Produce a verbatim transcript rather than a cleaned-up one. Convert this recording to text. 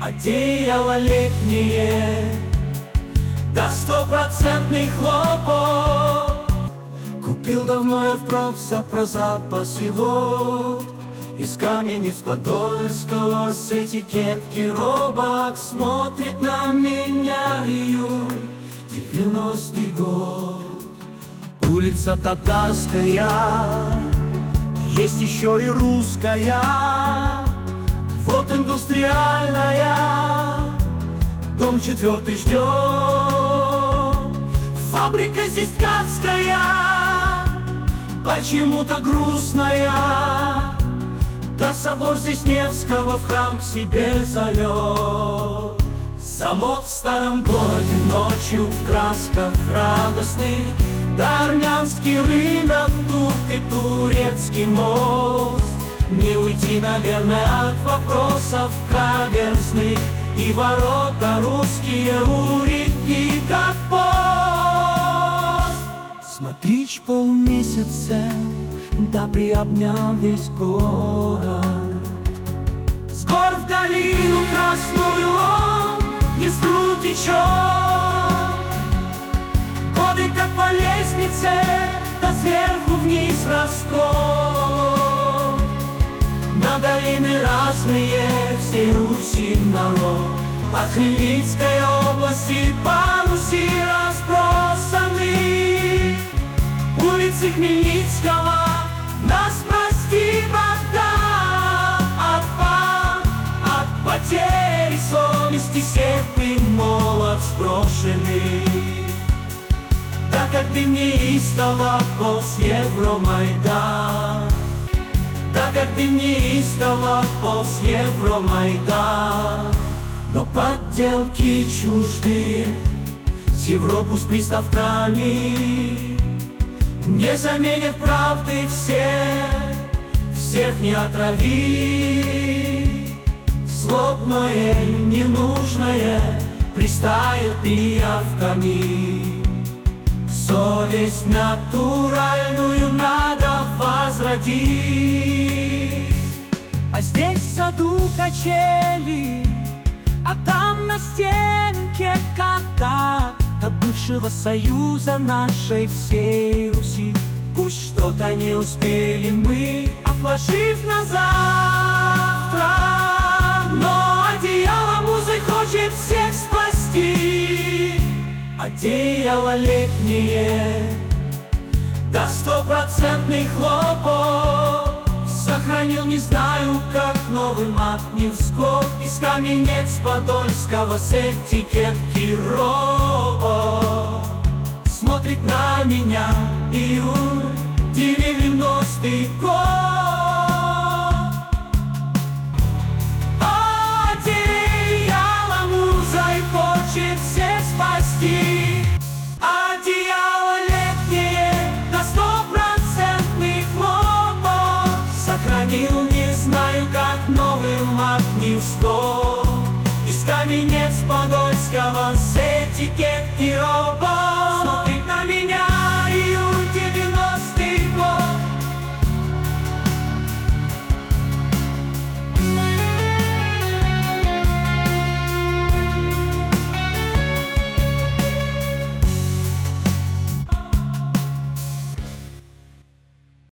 Одеяло летнее, да стопроцентный хлопок. Купил давно я впрок про запас его. Из камня с Подольского с этикетки робок. Смотрит на меня июль, девяностый год. Улица татарская, есть еще и русская. Вот индустриальная, дом четвертый ждет. Фабрика здесь ткацкая, почему-то грустная. Да собор здесь Невского в храм к себе зовет. Замок в старом городе ночью в красках радостных. Да армянский рынок, тут и турецкий мост. Не уйти, наверное, от вопросов каверзных. И ворота русские у реки, как пост. Смотришь полмесяца, да приобнял весь город. С гор в долину красную он Днестру течет. Годы как по лестнице, да сверху вниз раскол. На долины разные всей Руси народ. От Хмельницкой области по Руси разбросаны. Улицы Хмельницкого нас прости, Богдан. От пан, от потери совести серпы молот сброшенный. Да как ты неистово полз Евромайдан. Да как ты неистово полз Евромайдан. Но подделки чужды с Европу с приставками не заменят правды все, всех не отрави. Злобное, ненужное пристает пиявками. Совесть натуральную надо возродить. А здесь в саду качели, а там на стенке контакт от бывшего союза нашей всей Руси. Пусть что-то не успели мы, отложив на завтра, но одеяло музы хочет всех спасти. Одеяло летнее, да стопроцентный хлопок. Сохранил, не знаю, как новый мат Невсков. Из каменец Подольского с этикетки робот. Смотрит на меня июль, девяностый год. Одеяло музой хочет всех спасти. Одеяло летнее, да стопроцентный хлопок. Сохранил, не знаю, как новый мат Невсков. Из каменец Подольского с этикетки робот.